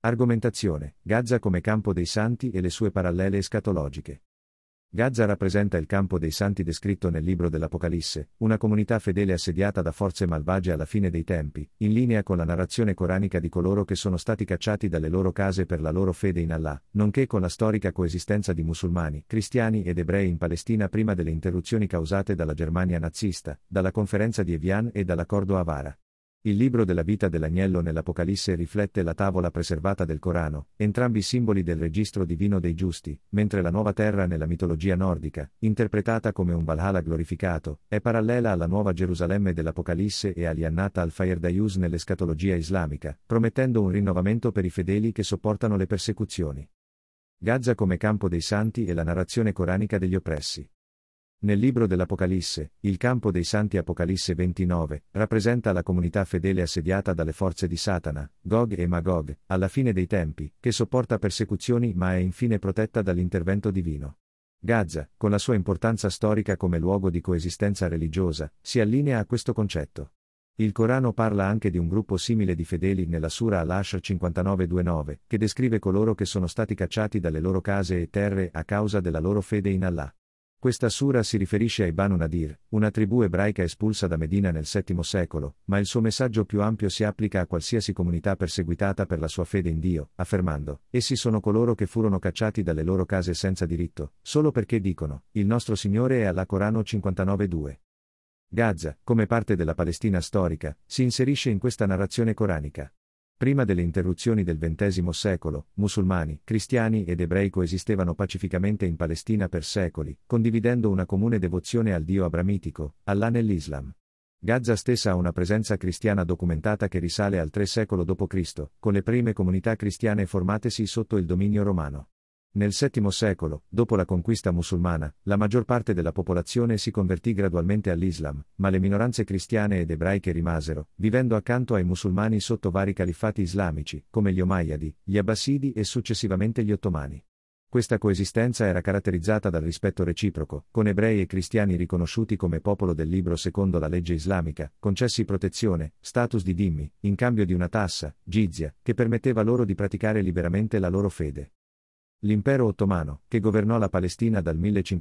Argomentazione: Gaza come campo dei santi e le sue parallele escatologiche. Gaza rappresenta il campo dei santi descritto nel libro dell'Apocalisse, una comunità fedele assediata da forze malvagie alla fine dei tempi, in linea con la narrazione coranica di coloro che sono stati cacciati dalle loro case per la loro fede in Allah, nonché con la storica coesistenza di musulmani, cristiani ed ebrei in Palestina prima delle interruzioni causate dalla Germania nazista, dalla conferenza di Evian e dall'accordo Avara. Il libro della vita dell'agnello nell'Apocalisse riflette la tavola preservata del Corano, entrambi simboli del registro divino dei giusti, mentre la nuova terra nella mitologia nordica, interpretata come un Valhalla glorificato, è parallela alla nuova Gerusalemme dell'Apocalisse e agli Jannat al-Firdauss nell'escatologia islamica, promettendo un rinnovamento per i fedeli che sopportano le persecuzioni. Gaza come campo dei santi e la narrazione coranica degli oppressi. Nel libro dell'Apocalisse, il campo dei santi Apocalisse 29, rappresenta la comunità fedele assediata dalle forze di Satana, Gog e Magog, alla fine dei tempi, che sopporta persecuzioni ma è infine protetta dall'intervento divino. Gaza, con la sua importanza storica come luogo di coesistenza religiosa, si allinea a questo concetto. Il Corano parla anche di un gruppo simile di fedeli nella Sura Al-Ashr 59:29, che descrive coloro che sono stati cacciati dalle loro case e terre a causa della loro fede in Allah. Questa sura si riferisce ai Banu Nadir, una tribù ebraica espulsa da Medina nel VII secolo, ma il suo messaggio più ampio si applica a qualsiasi comunità perseguitata per la sua fede in Dio, affermando: essi sono coloro che furono cacciati dalle loro case senza diritto, solo perché dicono, il nostro Signore è Allah. Corano 59:2. Gaza, come parte della Palestina storica, si inserisce in questa narrazione coranica. Prima delle interruzioni del XX secolo, musulmani, cristiani ed ebrei coesistevano pacificamente in Palestina per secoli, condividendo una comune devozione al Dio abramitico, Allah nell'Islam. Gaza stessa ha una presenza cristiana documentata che risale al III secolo d.C., con le prime comunità cristiane formatesi sotto il dominio romano. Nel VII secolo, dopo la conquista musulmana, la maggior parte della popolazione si convertì gradualmente all'Islam, ma le minoranze cristiane ed ebraiche rimasero, vivendo accanto ai musulmani sotto vari califfati islamici, come gli Omayyadi, gli Abbasidi e successivamente gli Ottomani. Questa coesistenza era caratterizzata dal rispetto reciproco, con ebrei e cristiani riconosciuti come popolo del libro secondo la legge islamica, concessi protezione, status di dhimmi, in cambio di una tassa, jizya, che permetteva loro di praticare liberamente la loro fede. L'impero ottomano, che governò la Palestina dal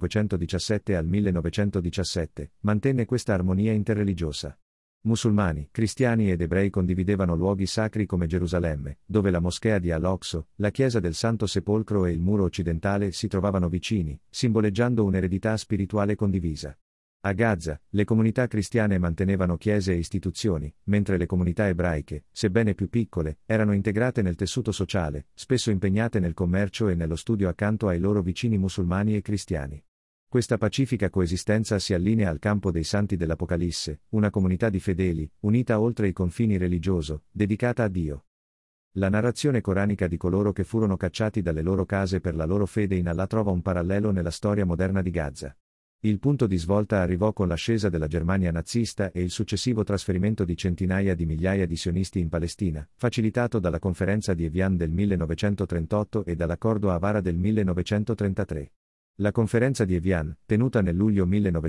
1517 al 1917, mantenne questa armonia interreligiosa. Musulmani, cristiani ed ebrei condividevano luoghi sacri come Gerusalemme, dove la moschea di Al-Aqsa, la chiesa del Santo Sepolcro e il muro occidentale si trovavano vicini, simboleggiando un'eredità spirituale condivisa. A Gaza, le comunità cristiane mantenevano chiese e istituzioni, mentre le comunità ebraiche, sebbene più piccole, erano integrate nel tessuto sociale, spesso impegnate nel commercio e nello studio accanto ai loro vicini musulmani e cristiani. Questa pacifica coesistenza si allinea al campo dei santi dell'Apocalisse, una comunità di fedeli, unita oltre i confini religioso, dedicata a Dio. La narrazione coranica di coloro che furono cacciati dalle loro case per la loro fede in Allah trova un parallelo nella storia moderna di Gaza. Il punto di svolta arrivò con l'ascesa della Germania nazista e il successivo trasferimento di centinaia di migliaia di sionisti in Palestina, facilitato dalla conferenza di Evian del 1938 e dall'accordo Avara del 1933. La conferenza di Evian, tenuta nel luglio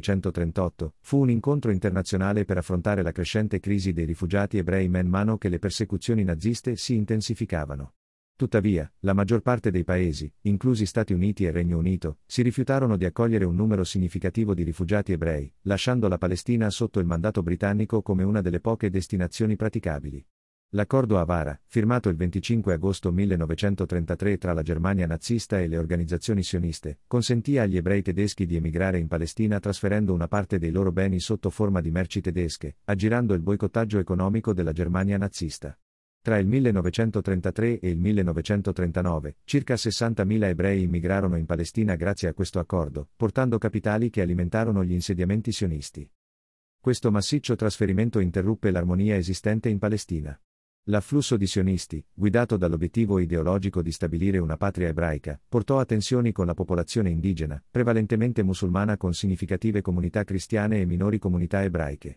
1938, fu un incontro internazionale per affrontare la crescente crisi dei rifugiati ebrei man mano che le persecuzioni naziste si intensificavano. Tuttavia, la maggior parte dei paesi, inclusi Stati Uniti e Regno Unito, si rifiutarono di accogliere un numero significativo di rifugiati ebrei, lasciando la Palestina sotto il mandato britannico come una delle poche destinazioni praticabili. L'accordo Avara, firmato il 25 agosto 1933 tra la Germania nazista e le organizzazioni sioniste, consentì agli ebrei tedeschi di emigrare in Palestina trasferendo una parte dei loro beni sotto forma di merci tedesche, aggirando il boicottaggio economico della Germania nazista. Tra il 1933 e il 1939, circa 60.000 ebrei immigrarono in Palestina grazie a questo accordo, portando capitali che alimentarono gli insediamenti sionisti. Questo massiccio trasferimento interruppe l'armonia esistente in Palestina. L'afflusso di sionisti, guidato dall'obiettivo ideologico di stabilire una patria ebraica, portò a tensioni con la popolazione indigena, prevalentemente musulmana con significative comunità cristiane e minori comunità ebraiche.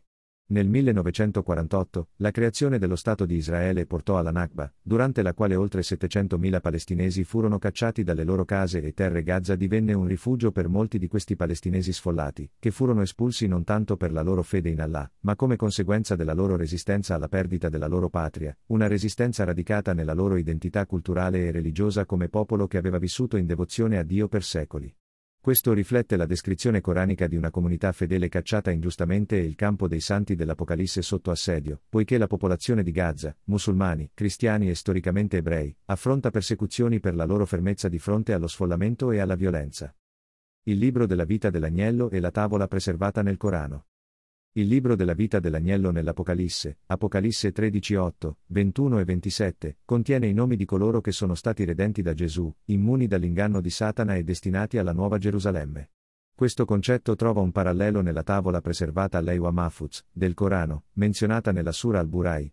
Nel 1948, la creazione dello Stato di Israele portò alla Nakba, durante la quale oltre 700.000 palestinesi furono cacciati dalle loro case e terre. Gaza divenne un rifugio per molti di questi palestinesi sfollati, che furono espulsi non tanto per la loro fede in Allah, ma come conseguenza della loro resistenza alla perdita della loro patria, una resistenza radicata nella loro identità culturale e religiosa come popolo che aveva vissuto in devozione a Dio per secoli. Questo riflette la descrizione coranica di una comunità fedele cacciata ingiustamente e il campo dei santi dell'Apocalisse sotto assedio, poiché la popolazione di Gaza, musulmani, cristiani e storicamente ebrei, affronta persecuzioni per la loro fermezza di fronte allo sfollamento e alla violenza. Il libro della vita dell'agnello e la tavola preservata nel Corano. Il libro della vita dell'agnello nell'Apocalisse, Apocalisse 13:8, 21 e 27, contiene i nomi di coloro che sono stati redenti da Gesù, immuni dall'inganno di Satana e destinati alla Nuova Gerusalemme. Questo concetto trova un parallelo nella tavola preservata all'Ewa Mahfuz, del Corano, menzionata nella Sura al-Burai,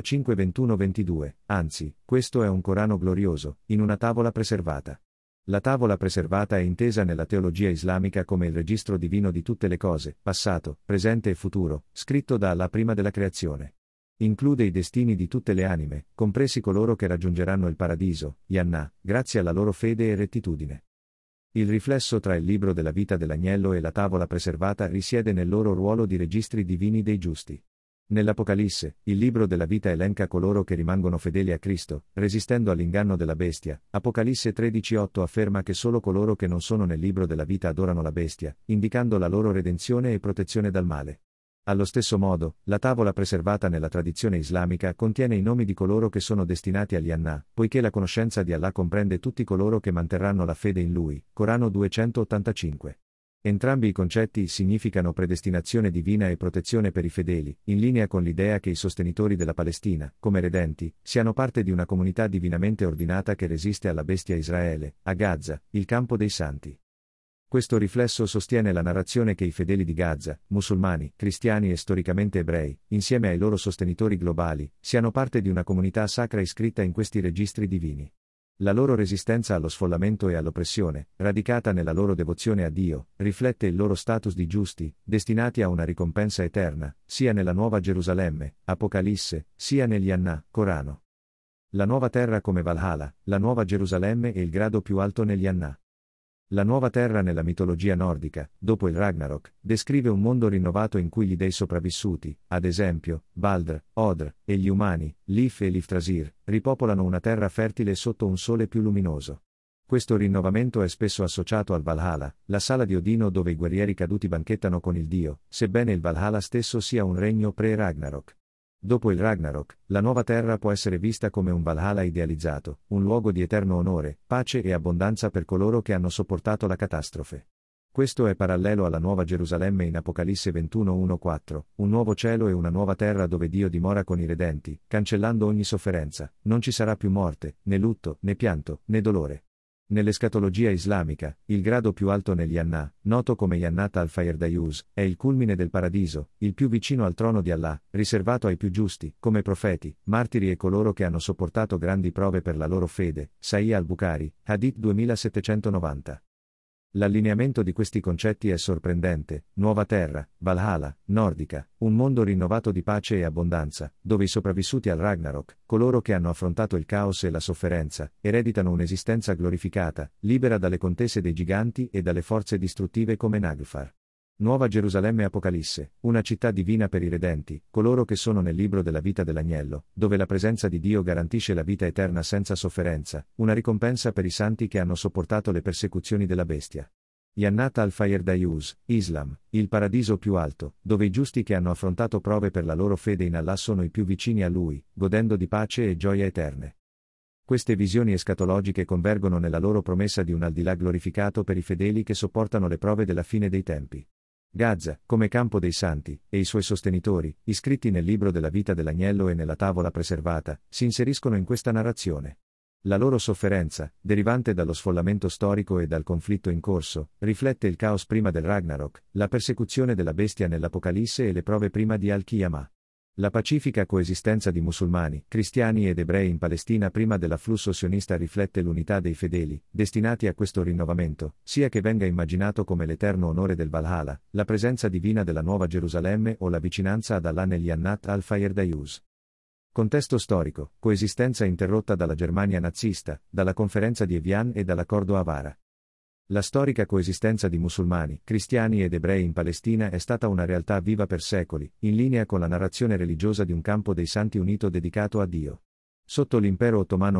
85-21-22, anzi, questo è un Corano glorioso, in una tavola preservata. La tavola preservata è intesa nella teologia islamica come il registro divino di tutte le cose, passato, presente e futuro, scritto da Allah prima della creazione. Include i destini di tutte le anime, compresi coloro che raggiungeranno il paradiso, Jannah, grazie alla loro fede e rettitudine. Il riflesso tra il libro della vita dell'agnello e la tavola preservata risiede nel loro ruolo di registri divini dei giusti. Nell'Apocalisse, il libro della vita elenca coloro che rimangono fedeli a Cristo, resistendo all'inganno della bestia. Apocalisse 13:8 afferma che solo coloro che non sono nel libro della vita adorano la bestia, indicando la loro redenzione e protezione dal male. Allo stesso modo, la tavola preservata nella tradizione islamica contiene i nomi di coloro che sono destinati agli Jannah, poiché la conoscenza di Allah comprende tutti coloro che manterranno la fede in Lui. Corano 285. Entrambi i concetti significano predestinazione divina e protezione per i fedeli, in linea con l'idea che i sostenitori della Palestina, come redenti, siano parte di una comunità divinamente ordinata che resiste alla bestia Israele, a Gaza, il campo dei santi. Questo riflesso sostiene la narrazione che i fedeli di Gaza, musulmani, cristiani e storicamente ebrei, insieme ai loro sostenitori globali, siano parte di una comunità sacra iscritta in questi registri divini. La loro resistenza allo sfollamento e all'oppressione, radicata nella loro devozione a Dio, riflette il loro status di giusti, destinati a una ricompensa eterna, sia nella Nuova Gerusalemme, Apocalisse, sia negli Jannah, Corano. La nuova terra come Valhalla, la Nuova Gerusalemme e il grado più alto negli Jannah. La nuova terra nella mitologia nordica, dopo il Ragnarok, descrive un mondo rinnovato in cui gli dei sopravvissuti, ad esempio, Baldr, Odr, e gli umani, Lif e Liftrasir, ripopolano una terra fertile sotto un sole più luminoso. Questo rinnovamento è spesso associato al Valhalla, la sala di Odino dove i guerrieri caduti banchettano con il dio, sebbene il Valhalla stesso sia un regno pre-Ragnarok. Dopo il Ragnarok, la nuova terra può essere vista come un Valhalla idealizzato, un luogo di eterno onore, pace e abbondanza per coloro che hanno sopportato la catastrofe. Questo è parallelo alla Nuova Gerusalemme in Apocalisse 21:1-4, un nuovo cielo e una nuova terra dove Dio dimora con i redenti, cancellando ogni sofferenza, non ci sarà più morte, né lutto, né pianto, né dolore. Nell'escatologia islamica, il grado più alto negli Jannah, noto come Jannat al-Firdayus, è il culmine del paradiso, il più vicino al trono di Allah, riservato ai più giusti, come profeti, martiri e coloro che hanno sopportato grandi prove per la loro fede. Sahih al-Bukhari, Hadith 2790. L'allineamento di questi concetti è sorprendente: nuova terra, Valhalla, nordica, un mondo rinnovato di pace e abbondanza, dove i sopravvissuti al Ragnarok, coloro che hanno affrontato il caos e la sofferenza, ereditano un'esistenza glorificata, libera dalle contese dei giganti e dalle forze distruttive come Naglfar. Nuova Gerusalemme Apocalisse, una città divina per i redenti, coloro che sono nel libro della vita dell'agnello, dove la presenza di Dio garantisce la vita eterna senza sofferenza, una ricompensa per i santi che hanno sopportato le persecuzioni della bestia. Jannat al-Firdayus, Islam, il paradiso più alto, dove i giusti che hanno affrontato prove per la loro fede in Allah sono i più vicini a Lui, godendo di pace e gioia eterne. Queste visioni escatologiche convergono nella loro promessa di un aldilà glorificato per i fedeli che sopportano le prove della fine dei tempi. Gaza, come campo dei santi, e i suoi sostenitori, iscritti nel libro della vita dell'agnello e nella tavola preservata, si inseriscono in questa narrazione. La loro sofferenza, derivante dallo sfollamento storico e dal conflitto in corso, riflette il caos prima del Ragnarok, la persecuzione della bestia nell'Apocalisse e le prove prima di Al-Qiyamah. La pacifica coesistenza di musulmani, cristiani ed ebrei in Palestina prima dell'afflusso sionista riflette l'unità dei fedeli, destinati a questo rinnovamento, sia che venga immaginato come l'eterno onore del Valhalla, la presenza divina della Nuova Gerusalemme o la vicinanza ad Allah negli Annat al-Firdayus. Contesto storico: coesistenza interrotta dalla Germania nazista, dalla conferenza di Evian e dall'accordo Avara. La storica coesistenza di musulmani, cristiani ed ebrei in Palestina è stata una realtà viva per secoli, in linea con la narrazione religiosa di un campo dei santi unito dedicato a Dio. Sotto l'impero ottomano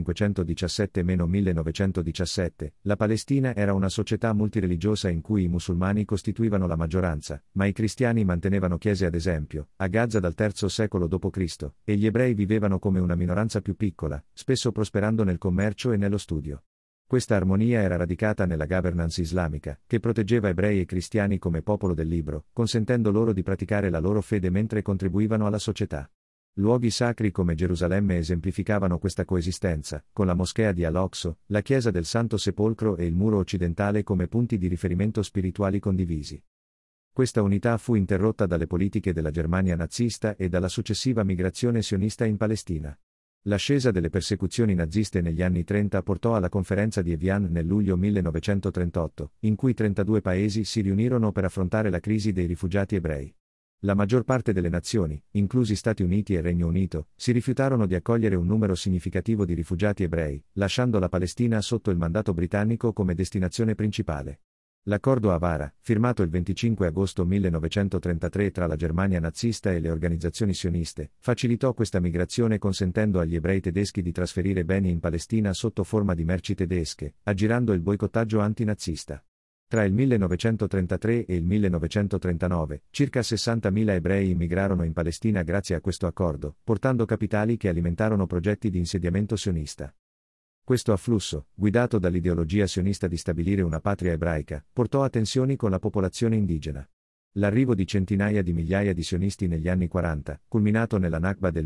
1517-1917, la Palestina era una società multireligiosa in cui i musulmani costituivano la maggioranza, ma i cristiani mantenevano chiese ad esempio, a Gaza dal III secolo d.C., e gli ebrei vivevano come una minoranza più piccola, spesso prosperando nel commercio e nello studio. Questa armonia era radicata nella governance islamica, che proteggeva ebrei e cristiani come popolo del libro, consentendo loro di praticare la loro fede mentre contribuivano alla società. Luoghi sacri come Gerusalemme esemplificavano questa coesistenza, con la moschea di Al-Aqsa, la chiesa del Santo Sepolcro e il muro occidentale come punti di riferimento spirituali condivisi. Questa unità fu interrotta dalle politiche della Germania nazista e dalla successiva migrazione sionista in Palestina. L'ascesa delle persecuzioni naziste negli anni 30 portò alla conferenza di Evian nel luglio 1938, in cui 32 paesi si riunirono per affrontare la crisi dei rifugiati ebrei. La maggior parte delle nazioni, inclusi Stati Uniti e Regno Unito, si rifiutarono di accogliere un numero significativo di rifugiati ebrei, lasciando la Palestina sotto il mandato britannico come destinazione principale. L'accordo Avara, firmato il 25 agosto 1933 tra la Germania nazista e le organizzazioni sioniste, facilitò questa migrazione consentendo agli ebrei tedeschi di trasferire beni in Palestina sotto forma di merci tedesche, aggirando il boicottaggio antinazista. Tra il 1933 e il 1939, circa 60.000 ebrei immigrarono in Palestina grazie a questo accordo, portando capitali che alimentarono progetti di insediamento sionista. Questo afflusso, guidato dall'ideologia sionista di stabilire una patria ebraica, portò a tensioni con la popolazione indigena. L'arrivo di centinaia di migliaia di sionisti negli anni 40, culminato nella Nakba del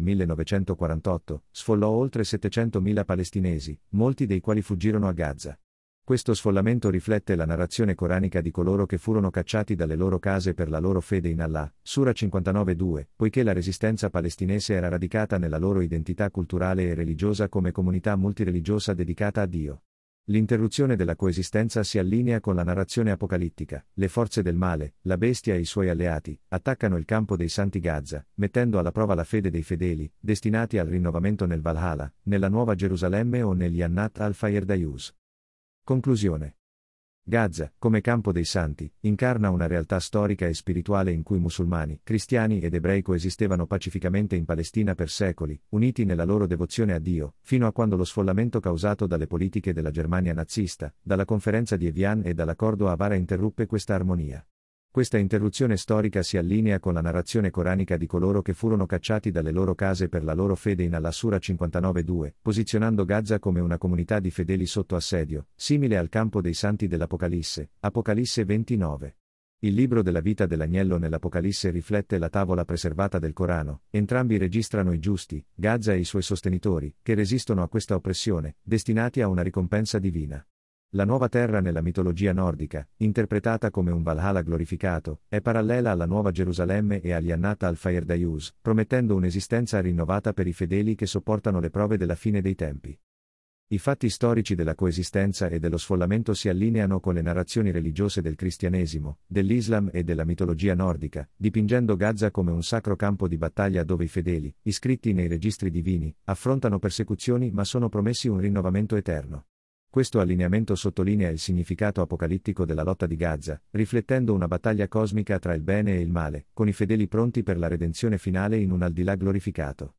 1948, sfollò oltre 700.000 palestinesi, molti dei quali fuggirono a Gaza. Questo sfollamento riflette la narrazione coranica di coloro che furono cacciati dalle loro case per la loro fede in Allah, Sura 59:2, poiché la resistenza palestinese era radicata nella loro identità culturale e religiosa come comunità multireligiosa dedicata a Dio. L'interruzione della coesistenza si allinea con la narrazione apocalittica: le forze del male, la bestia e i suoi alleati, attaccano il campo dei santi Gaza, mettendo alla prova la fede dei fedeli, destinati al rinnovamento nel Valhalla, nella Nuova Gerusalemme o negli Annat al-Firdayus. Conclusione. Gaza, come campo dei santi, incarna una realtà storica e spirituale in cui musulmani, cristiani ed ebrei coesistevano pacificamente in Palestina per secoli, uniti nella loro devozione a Dio, fino a quando lo sfollamento causato dalle politiche della Germania nazista, dalla conferenza di Evian e dall'accordo Avara interruppe questa armonia. Questa interruzione storica si allinea con la narrazione coranica di coloro che furono cacciati dalle loro case per la loro fede in Allah, Sura 59:2, posizionando Gaza come una comunità di fedeli sotto assedio, simile al campo dei santi dell'Apocalisse, Apocalisse 29. Il libro della vita dell'agnello nell'Apocalisse riflette la tavola preservata del Corano, entrambi registrano i giusti, Gaza e i suoi sostenitori, che resistono a questa oppressione, destinati a una ricompensa divina. La nuova terra nella mitologia nordica, interpretata come un Valhalla glorificato, è parallela alla Nuova Gerusalemme e agli Annat al-Firdayus, promettendo un'esistenza rinnovata per i fedeli che sopportano le prove della fine dei tempi. I fatti storici della coesistenza e dello sfollamento si allineano con le narrazioni religiose del cristianesimo, dell'Islam e della mitologia nordica, dipingendo Gaza come un sacro campo di battaglia dove i fedeli, iscritti nei registri divini, affrontano persecuzioni ma sono promessi un rinnovamento eterno. Questo allineamento sottolinea il significato apocalittico della lotta di Gaza, riflettendo una battaglia cosmica tra il bene e il male, con i fedeli pronti per la redenzione finale in un aldilà glorificato.